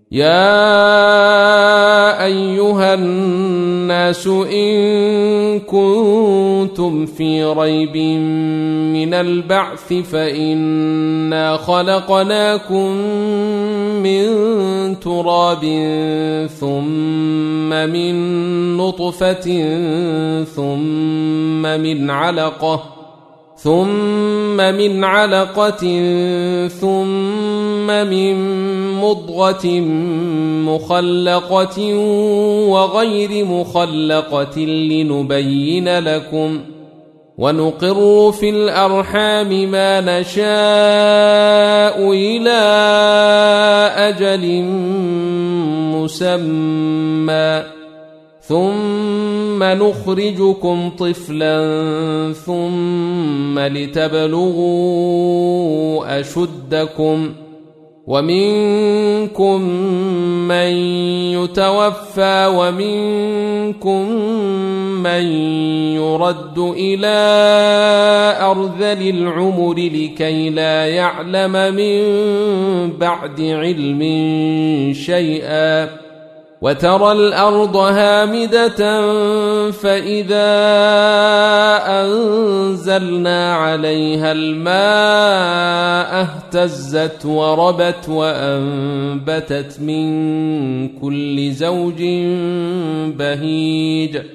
يا أيها الناس إن كنتم في ريب من البعث فإنا خلقناكم من تراب ثم من نطفة ثم من علقة ثم من مضغة مخلقة وغير مخلقة لنبين لكم ونقر في الأرحام ما نشاء إلى أجل مسمى ثم نخرجكم طفلا ثم لتبلغوا أشدكم ومنكم من يتوفى ومنكم من يرد إلى أرذل العمر لكي لا يعلم من بعد علم شيئا وترى الأرض هامدة فإذا أنزلنا عليها الماء اهتزت وربت وأنبتت من كل زوج بهيج